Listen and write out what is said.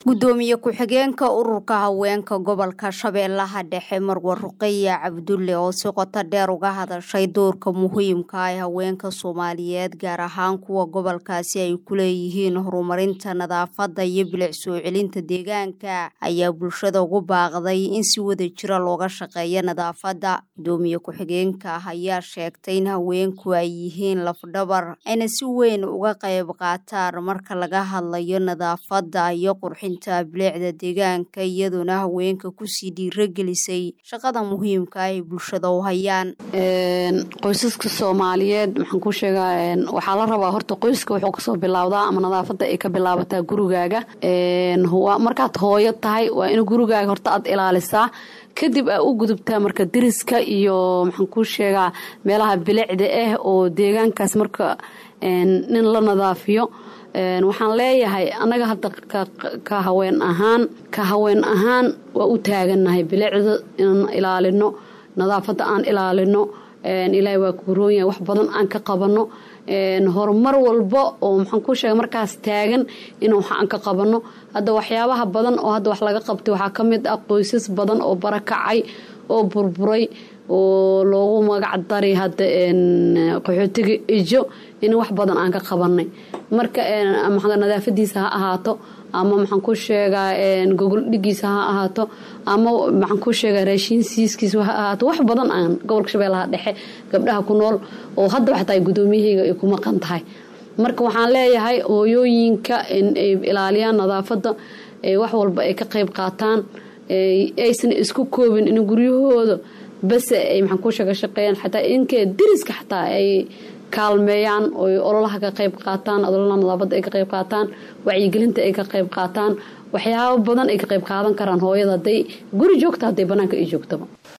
gudoomiye ku-xigeenka ururka haweenka gobolka Shabeellaha Dhexe Marwo Ruqayya Cabdulle oo si qoto dheer uga hadashay doorka muhiimka ah ee haweenka Soomaaliyeed gaar ahaan kuwa gobolkaasi ay ku leeyihiin horumarinta nadaafadda iyo bilic soo celinta deegaanka ayaa bulshada ugu baaqday in si wadajir looga shaqeeyo nadaafadda. Gudoomiye ku-xigeenka ayaa sheegtay in haweenku ay yihiin laf-dhabar ayna si weyn uga qayb qaataan marka laga hadlayo nadaafadda iyo qurxinta bilicda deegaanka iyaduna haweenka ku sii dhiirigelisay shaqada muhiimka ah ee bulshada u hayaan. qoysaska Soomaaliyeed waxaan ku sheegaa waxa la rabaa horta qoyska wuxuu ka soo bilowdaa ama nadaafadda ay ka bilaabataa gurigaaga. markaad hooyo tahay waa in gurigaaga horta aad ilaalisaa kadib aad u gudubtaa marka diriska iyo maxaan ku sheegaa meelaha bilicda ah oo deegaankaas marka nin la nadaafiyo. waxaan leeyahay anaga hadda ka haween ahaan waa u taaganahay bilicda inaan ilaalino nadaafadda aan ilaalino. ilaahay waa ku roon yahay wax badan aan ka qabano horumar walba oo maxaan ku sheegay markaas taagan in waxaan ka qabano. hadda waxyaabaha badan oo hadda wax laga qabtay waxaa ka mid ah qoysas badan oo barakacay oo burburay oo loogu magac daray hadda qaxootiga ijo in wax badan aan ka qabanay marka nadaafadiisa ha ahaato ama maxaan ku sheegaa gogol dhigiisa ha ahaato ama maxaan ku sheegaa raashin siiskiisa ha ahaato wax badan aan gobolka Shabeellaha Dhexe gabdhaha ku nool oo hadda wax tahay gudoomiyahayga ay ku maqan tahay. marka waxaan leeyahay hooyooyinka in ay ilaaliyaan nadaafadda wax walba ay ka qayb qaataan aysan isku koobin in guryahooda bas ay maxaan ku shaqeeyaan xataa inkee diriska xataa ay kaalmeeyaan oo ololaha ka qayb qaataan ololaha nadaafadda ay ka qayb qaataan wacyigelinta ay ka qayb qaataan waxyaabo badan ay ka qayb qaadan karaan hooyada haday guri joogta haday banaanka ay joogtaba.